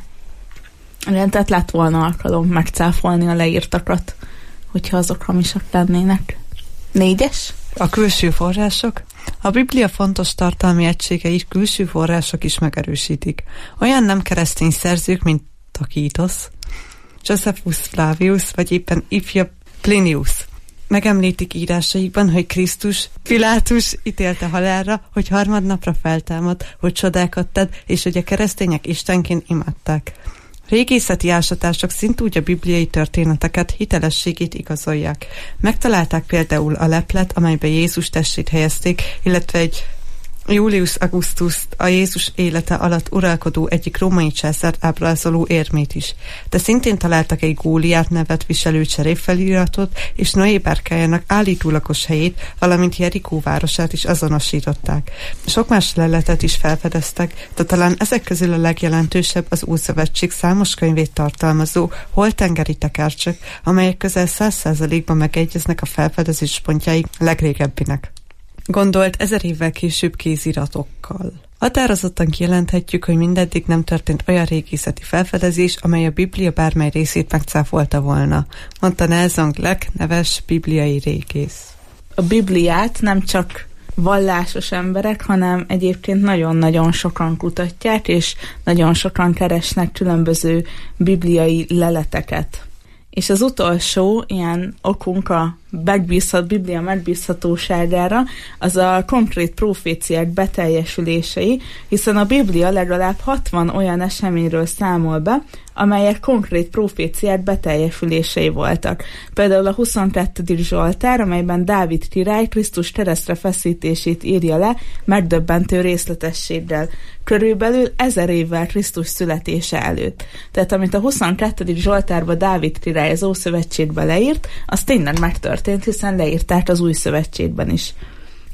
Igen, tehát lett volna alkalom megcáfolni a leírtakat, hogyha azok hamisak lennének. Négyes? A külső források. A Biblia fontos tartalmi egységeit külső források is megerősítik. Olyan nem keresztény szerzők, mint Tacitus, Josephus Flavius, vagy éppen ifjabb Plinius megemlítik írásaikban, hogy Krisztus Pilátus ítélte halálra, hogy harmadnapra feltámad, hogy csodákat tett, és hogy a keresztények istenként imádták. Régészeti ásatások szintúgy a bibliai történeteket hitelességét igazolják. Megtalálták például a leplet, amelybe Jézus testét helyezték, illetve egy Julius Augustus a Jézus élete alatt uralkodó egyik római császárt ábrázoló érmét is. De szintén találtak egy Góliát nevet viselő cserépfeliratot, és Noé bárkájának állítólagos helyét, valamint Jerikó városát is azonosították. Sok más leletet is felfedeztek, de talán ezek közül a legjelentősebb az Ószövetség számos könyvét tartalmazó holtengeri tekercsek, amelyek közel száz százalékban megegyeznek a felfedezés pontjáig legrégebbinek. Gondolt ezer évvel később kéziratokkal. Határozottan kijelenthetjük, hogy mindeddig nem történt olyan régészeti felfedezés, amely a Biblia bármely részét megcáfolta volna, mondta Nelson Gluck, neves bibliai régész. A Bibliát nem csak vallásos emberek, hanem egyébként nagyon-nagyon sokan kutatják, és nagyon sokan keresnek különböző bibliai leleteket. És az utolsó ilyen okunk a megbízhat, Biblia megbízhatóságára az a konkrét proféciák beteljesülései, hiszen a Biblia legalább hatvan olyan eseményről számol be, amelyek konkrét proféciák beteljesülései voltak. Például a huszonkettedik Zsoltár, amelyben Dávid király Krisztus keresztre feszítését írja le megdöbbentő részletességgel, körülbelül ezer évvel Krisztus születése előtt. Tehát amit a huszonkettedik Zsoltárba Dávid király az Ószövetségbe leírt, az tényleg megtörtént, hiszen leírták az Új Szövetségben is.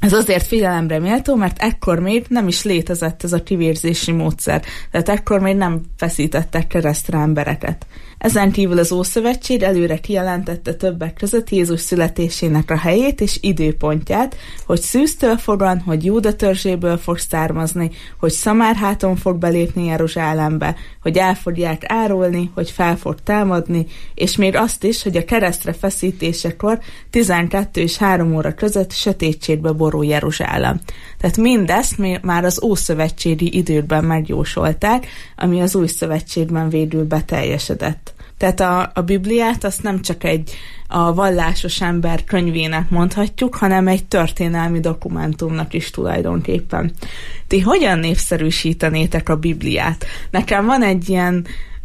Ez azért figyelemre méltó, mert ekkor még nem is létezett ez a kivérzési módszer, tehát ekkor még nem feszítettek keresztre embereket. Ezen kívül az Ószövetség előre kijelentette többek között Jézus születésének a helyét és időpontját, hogy Szűztől fogan, hogy Júda törzséből fog származni, hogy Szamárháton fog belépni Jeruzsálembe, hogy el fogják árulni, hogy fel fog támadni, és még azt is, hogy a keresztre feszítésekor tizenkettő és három óra között sötétségbe borul Jeruzsálem. Tehát mindezt már az ószövetségi időben megjósolták, ami az új szövetségben végül beteljesedett. Tehát a, a Bibliát azt nem csak egy a vallásos ember könyvének mondhatjuk, hanem egy történelmi dokumentumnak is tulajdonképpen. Ti hogyan népszerűsítenétek a Bibliát? Nekem van egy ilyen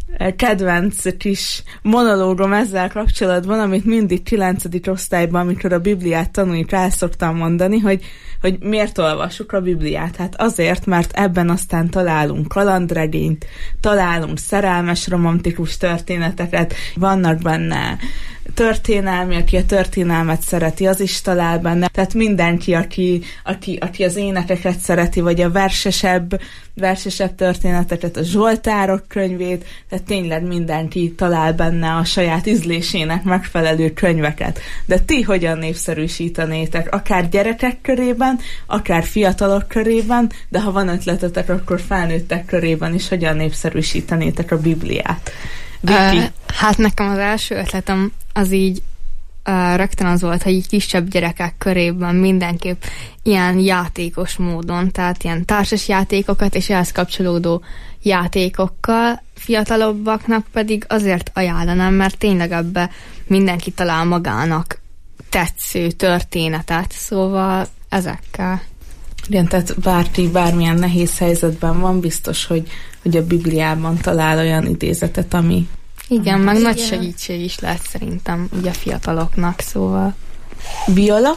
kedvenc kis monológom ezzel kapcsolatban, amit mindig kilencedik osztályban, amikor a Bibliát tanuljuk, el szoktam mondani, hogy, hogy miért olvassuk a Bibliát. Hát azért, mert ebben aztán találunk kalandregényt, találunk szerelmes, romantikus történeteket, vannak benne történelmi, aki a történelmet szereti, az is talál benne. Tehát mindenki, aki, aki, aki az énekeket szereti, vagy a versesebb, versesebb történeteket, a Zsoltárok könyvét, tehát tényleg mindenki talál benne a saját ízlésének megfelelő könyveket. De ti hogyan népszerűsítenétek? Akár gyerekek körében, akár fiatalok körében, de ha van ötletetek, akkor felnőttek körében is hogyan népszerűsítenétek a Bibliát? Uh, hát nekem az első ötletem az így uh, rögtön az volt, hogy így kisebb gyerekek körében mindenképp ilyen játékos módon, tehát ilyen társas játékokat és ehhez kapcsolódó játékokkal, fiatalabbaknak pedig azért ajánlanám, mert tényleg ebbe mindenki talál magának tetsző történetet, szóval ezekkel. Igen, tehát bárki bármilyen nehéz helyzetben van, biztos, hogy, hogy a Bibliában talál olyan idézetet, ami... Igen, meg nagy segítség is lehet szerintem ugye a fiataloknak, szóval... Viola?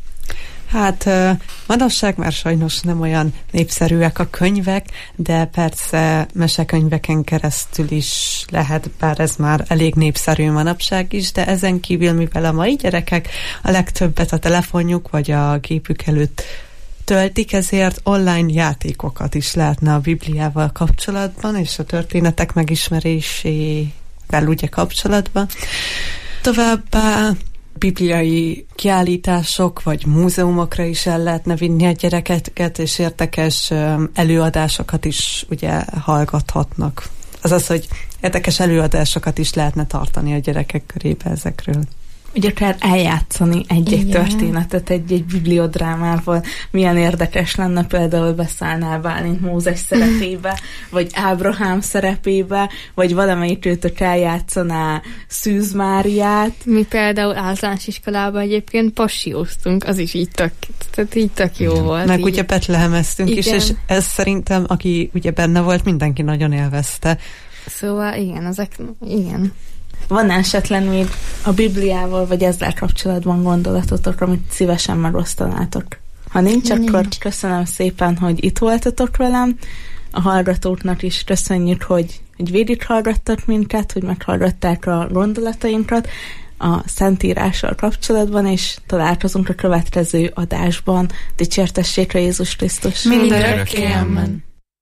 Hát manapság már sajnos nem olyan népszerűek a könyvek, de persze mesekönyveken keresztül is lehet, bár ez már elég népszerű manapság is, de ezen kívül, mivel a mai gyerekek a legtöbbet a telefonjuk vagy a gépük előtt töltik, ezért online játékokat is lehetne a Bibliával kapcsolatban, és a történetek megismerésével ugye kapcsolatban. Továbbá bibliai kiállítások, vagy múzeumokra is el lehetne vinni a gyerekeket, és érdekes előadásokat is ugye hallgathatnak. Azaz, hogy érdekes előadásokat is lehetne tartani a gyerekek körébe ezekről. Ugye akár eljátszani egy-egy Igen. történetet egy-egy bibliodrámával. Milyen érdekes lenne, például beszállnál Bálint Mózes szerepébe, vagy Ábrahám szerepébe, vagy valamelyik őtök eljátszaná Szűz Máriát. Mi például általános iskolában egyébként passióztunk, az is így tök, tehát így tök jó Igen. volt. Meg így. ugye betlehemeztünk is, és ez szerintem, aki ugye benne volt, mindenki nagyon élvezte. Szóval igen, ezek, igen. Van esetlen még a Bibliával, vagy ezzel kapcsolatban gondolatotok, amit szívesen megosztanátok? Ha nincs, nincs, akkor köszönöm szépen, hogy itt voltatok velem. A hallgatóknak is köszönjük, hogy, hogy végighallgattak minket, hogy meghallgatták a gondolatainkat a Szentírással kapcsolatban, és találkozunk a következő adásban. Dicsértessék a Jézus Krisztus! Mindörökké, amen!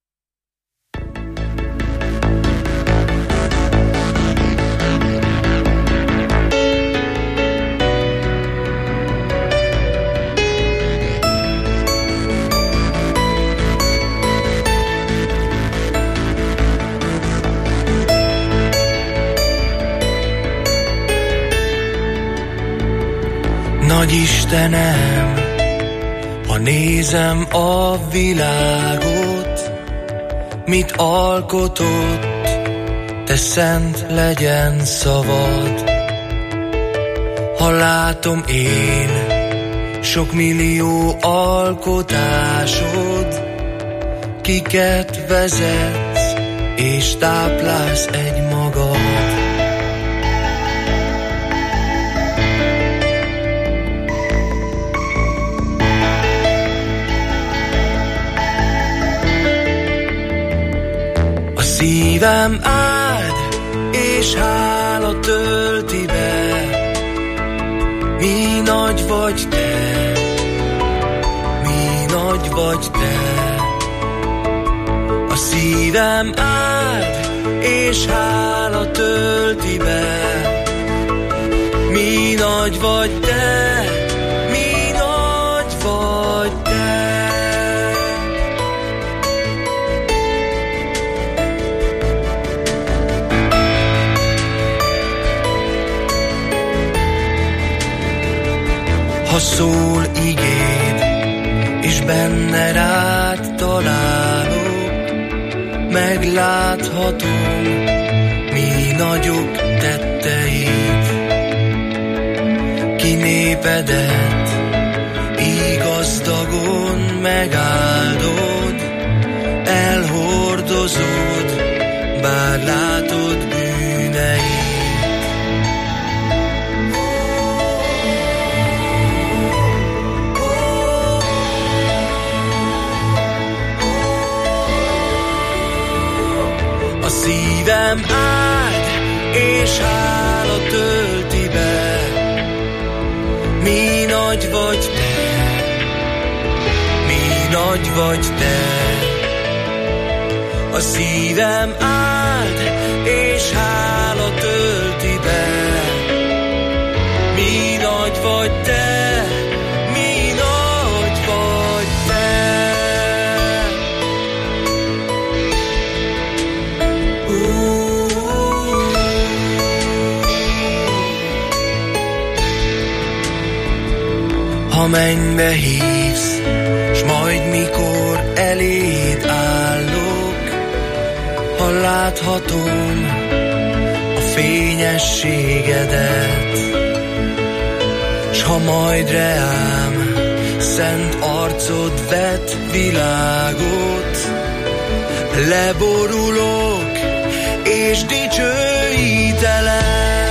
Nagy Istenem, ha nézem a világot, mit alkotott, te szent legyen szavad. Ha látom én sok millió alkotásod, kiket vezetsz és táplálsz egy magad. Szívem áld és hála tölti be, mi nagy vagy te, szívem áld, és hála tölti be. Mi nagy vagy te, mi nagy vagy te. Ha szól igéd, és benne rád találok, megláthatom, mi nagyok tetteid. Ki népedet így gazdagon megáldod, elhordozod, bár látod bűneid. A szívem áld, és hála tölti be. Mi nagy vagy te, mi nagy vagy te. A szívem áld, és hála tölti be. Mi nagy vagy te, mi nagy vagy te. Ha mennybe hívsz, s majd mikor eléd állok, ha láthatom a fényességedet, s ha majd reám szent arcod vet világot, leborulok és dicsőítelek.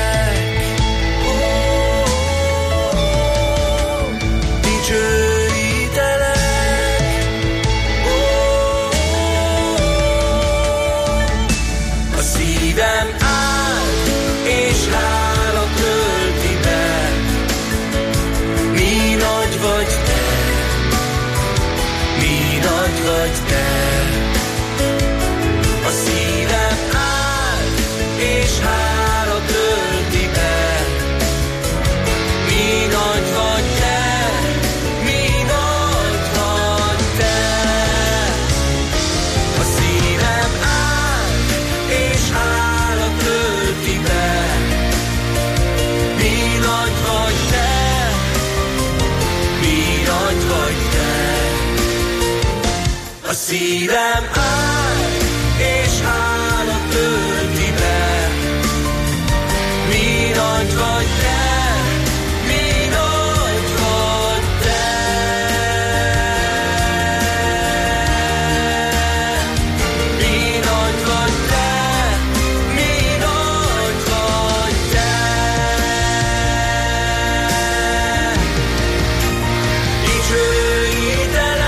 Szívem áll, és hála tölti be. Mi nagy vagy te, mi nagy vagy te. Mi nagy vagy te, mi nagy vagy te. Dicsőítelek.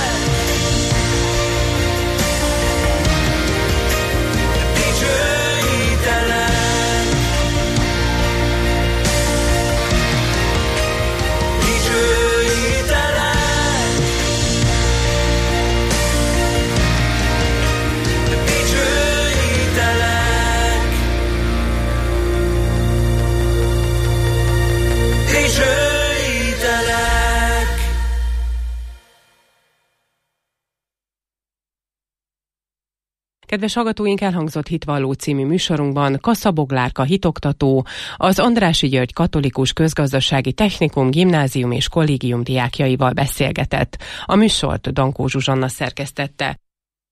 Kedves hallgatóink, elhangzott Hitvalló című műsorunkban Kassa Boglárka hitoktató, az Andrássy György Katolikus Közgazdasági Technikum, Gimnázium és Kollégium diákjaival beszélgetett. A műsort Dankó Zsuzsanna szerkesztette.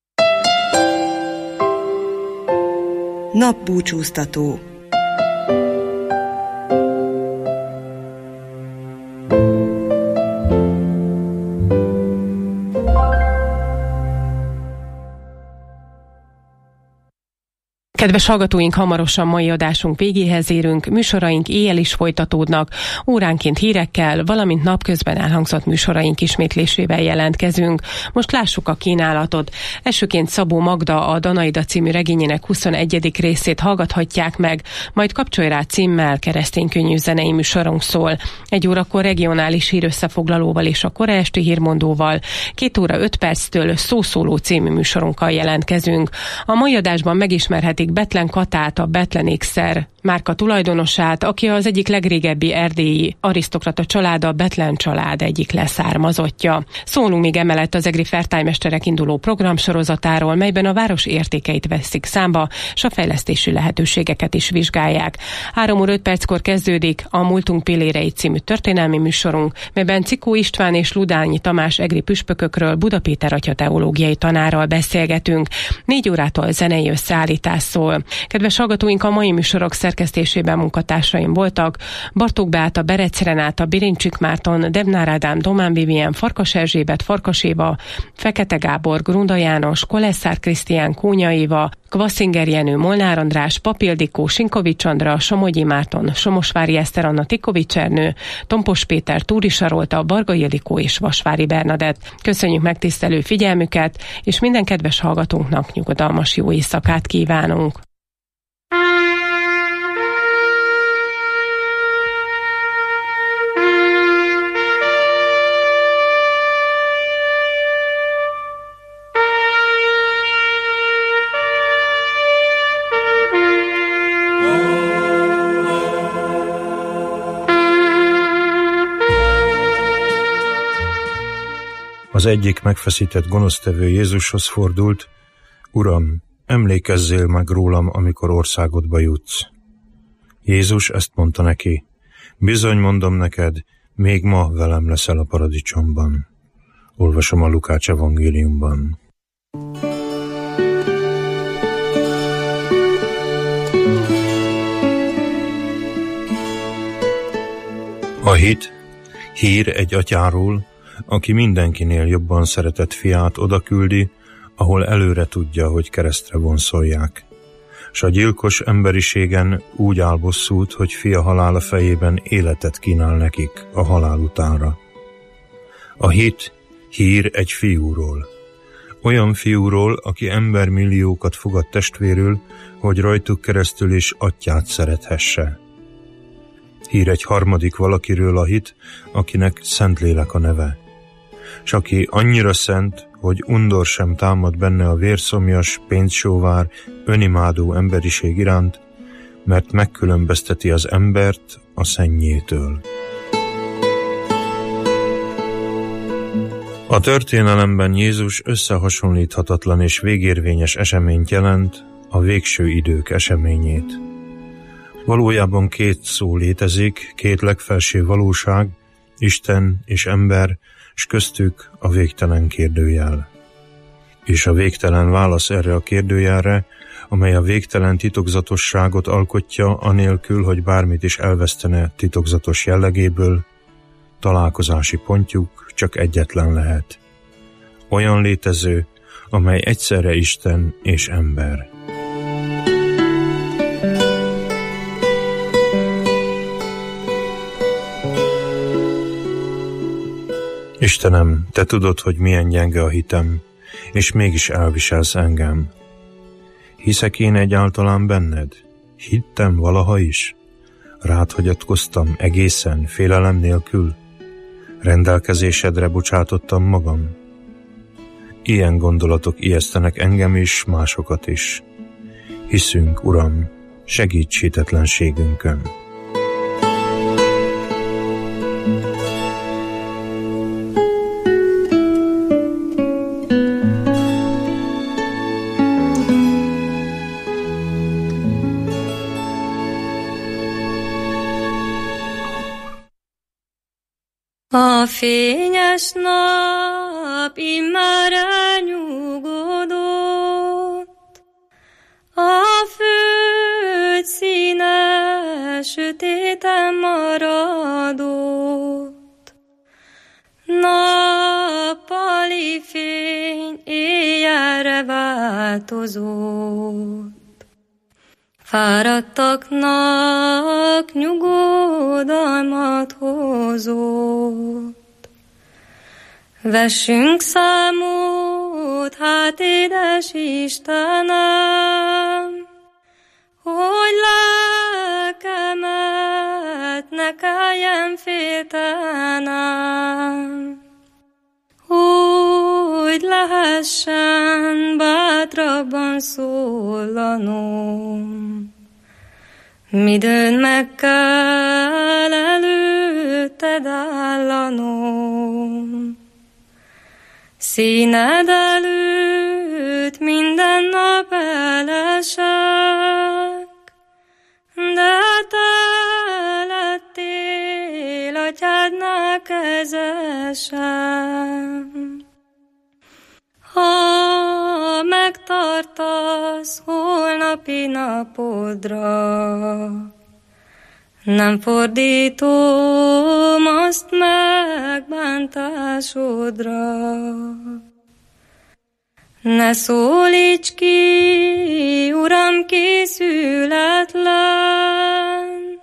Napbúcsúztató. Kedves hallgatóink, hamarosan mai adásunk végéhez érünk, műsoraink éjjel is folytatódnak, óránként hírekkel, valamint napközben elhangzott műsoraink ismétlésével jelentkezünk. Most lássuk a kínálatot. Elsőként Szabó Magda a Danaida című regényének huszonegyedik részét hallgathatják meg, majd Kapcsolj rá címmel kereszténykönnyű zenei műsorunk szól. Egy órakor regionális hírösszefoglalóval és a kora esti hírmondóval, két óra öt perctől Szószóló című műsorunkkal jelentkezünk. A mai adásban megismerhetik Bethlen Katát, a Bethlen ékszer márka tulajdonosát, aki az egyik legrégebbi erdélyi arisztokrata család, a Bethlen család egyik leszármazottja. Szólunk még emellett az egri fertálymesterek induló programsorozatáról, melyben a város értékeit veszik számba, s a fejlesztési lehetőségeket is vizsgálják. Három óra öt perckor kezdődik a Múltunk pillérei című történelmi műsorunk, melyben Cikó István és Ludányi Tamás egri püspökökről Buda Péter atya teológiai tanárral beszélgetünk. Négy órától zenei összeállítás szól. Kedves hallgatóink, a mai műsorok szerkesztésében munkatársaim voltak: Bartók Beáta, Berec Renáta, Birincsik Márton, Devnár Ádám, Domán Vivien, Farkas Erzsébet, Farkas Éva, Fekete Gábor, Grunda János, Kolesszár Krisztián, Kónya Éva, Kvaszinger Jenő, Molnár András, Papildikó, Sinkovics Andra, Somogyi Márton, Somosvári Eszter Anna, Tikovics Ernő, Tompos Péter, Túri Sarolta, Varga Ildikó és Vasvári Bernadett. Köszönjük megtisztelő figyelmüket, és minden kedves hallgatónknak nyugodalmas jó éjszakát kívánunk. Az egyik megfeszített gonosztevő Jézushoz fordult: Uram, emlékezzél meg rólam, amikor országodba jutsz. Jézus ezt mondta neki: bizony mondom neked, még ma velem leszel a paradicsomban. Olvasom a Lukács evangéliumban. A hit hír egy atyáról, aki mindenkinél jobban szeretett fiát odaküldi, ahol előre tudja, hogy keresztre vonszolják. S a gyilkos emberiségen úgy áll bosszút, hogy fia halála fejében életet kínál nekik a halál utánra. A hit hír egy fiúról. Olyan fiúról, aki embermilliókat fogad testvérül, hogy rajtuk keresztül is atyát szerethesse. Hír egy harmadik valakiről a hit, akinek Szentlélek a neve. S aki annyira szent, hogy undor sem támad benne a vérszomjas, pénzsóvár, önimádó emberiség iránt, mert megkülönbözteti az embert a szennyétől. A történelemben Jézus összehasonlíthatatlan és végérvényes eseményt jelent, a végső idők eseményét. Valójában két szó létezik, két legfelső valóság, Isten és ember, s köztük a végtelen kérdőjel. És a végtelen válasz erre a kérdőjelre, amely a végtelen titokzatosságot alkotja, anélkül, hogy bármit is elvesztene titokzatos jellegéből, találkozási pontjuk csak egyetlen lehet. Olyan létező, amely egyszerre Isten és ember. Istenem, te tudod, hogy milyen gyenge a hitem, és mégis elviselsz engem. Hiszek én egyáltalán benned? Hittem valaha is? Rád hagyatkoztam egészen, félelem nélkül? Rendelkezésedre bocsátottam magam? Ilyen gondolatok ijesztenek engem is, másokat is. Hiszünk, Uram, segíts hitetlenségünkön. A fényes nap immár elnyugodott, a föld színe sötéten maradott. Nappali fény éjjelre változott. fáradtaknak nyugodalmat hozott. Vessünk számot, hát édes Istenem, hogy lelkemet ne kelljen féltenem, hogy lehessen bátrabban szólanom, midőn meg kell előtted állanom. Színed előtt minden nap elesek, de te lettél atyádnál kezesem. Ha megtartasz holnapi napodra, nem fordítom azt megbántásodra. Ne szólíts ki, Uram, készületlen,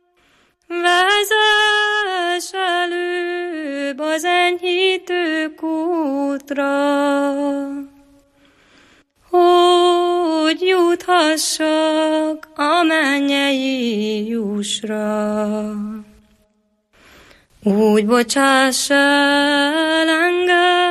vezess előbb az enyhítő kútra, hogy juthassak a mennyei jussra. Úgy bocsáss el engem,